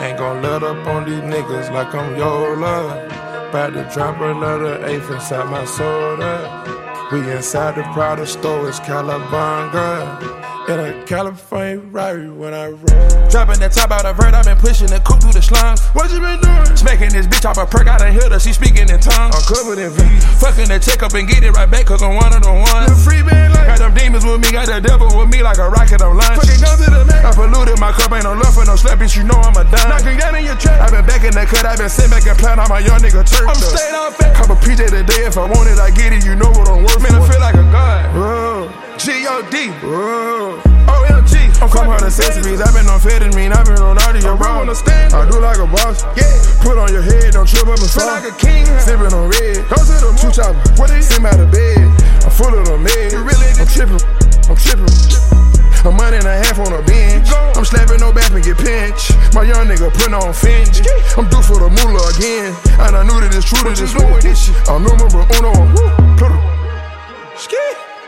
Ain't gon' let up on these niggas like I'm Yola. About to drop another eighth inside my soda. We inside the Prada store, it's Calabanga. In a California Rari when I roll. Dropping that top out of vert, I been pushing the coupe through the slums. What you been doing? Smacking this bitch off a perk, I done heard her, she speaking in tongues. I'm covered in V. Fucking the check up and get it right back, cause I'm one of the ones. The free band like. Got them demons with me, got the devil with me like a rocket on lunch. Fucking guns to the neck. I polluted my cup, ain't no love for no slap, bitch, you know I'm a dime. Knocking down in your trap. I been back in the cut, I been sitting back and plan on my young nigga turf. I'm staying off fat. Cop a PJ today, if I want it, I get it, you know what I'm worth. Man, I feel like a god. Whoa. G-O-D. Whoa. OMG. I'm come out of accessories, I been on amphetamine, I been on all of your bro. I do like a boss, yeah. Put on your head, don't trip up and fall. Feel like a king, sippin' on red. Go to the two chopper, what is? Sit out of bed, I'm full of the meds. I'm trippin'. A month and a half on a bench. I'm slapping no back and get pinched. My young nigga putting on Finch. I'm due for the moolah again. And I knew that it's true to this war. I'm number uno. Pluto. Ski.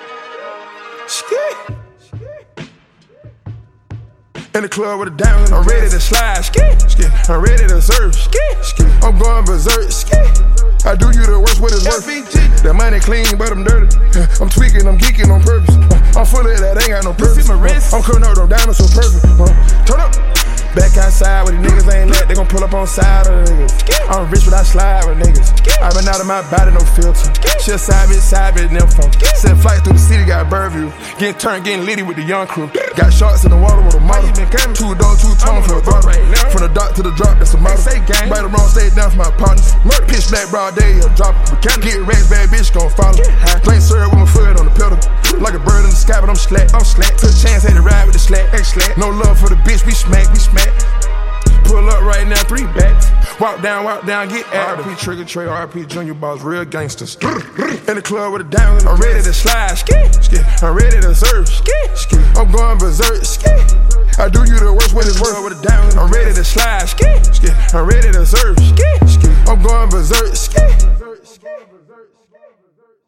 In the club with a diamond, I'm ready to slide. I'm ready to surf. I'm going berserk. I do you the worst, what it's worth. That money clean, but I'm dirty. I'm tweaking, I'm geeking on purpose. I'm full of that, ain't got no purpose. I'm cutting up them diamonds so perfect. Turn up. Back outside with these niggas ain't let, they gon' pull up on side of the niggas. I'm rich but I slide with niggas. I been out of my body, no filter. Shit side bitch, nympho. Sent flight through the city, got Burview. Getting turned, getting litty with the young crew. Got shots in the water with a model. 2 dogs, 2 tones for a throttle. From the dock to the drop, that's a model. Right or wrong, stay down for my partners. Pitch black, broad day, a drop. Get racks, bad bitch gon' follow. Plain syrup with my foot on the pedal. Like a bird in the sky, but I'm slack. Took a chance, had to ride with the slack. No love for the bitch, we smack. Pull up right now, 3 backs. Walk down, get at RP Trigger Trey, RP Junior Boss, real gangsters. In the club with a diamond, I'm ready to slide. I'm ready to surf. I'm going berserk. I do you the worst, what it's worth. With a diamond, I'm ready to slide. I'm ready to surf. I'm going berserk.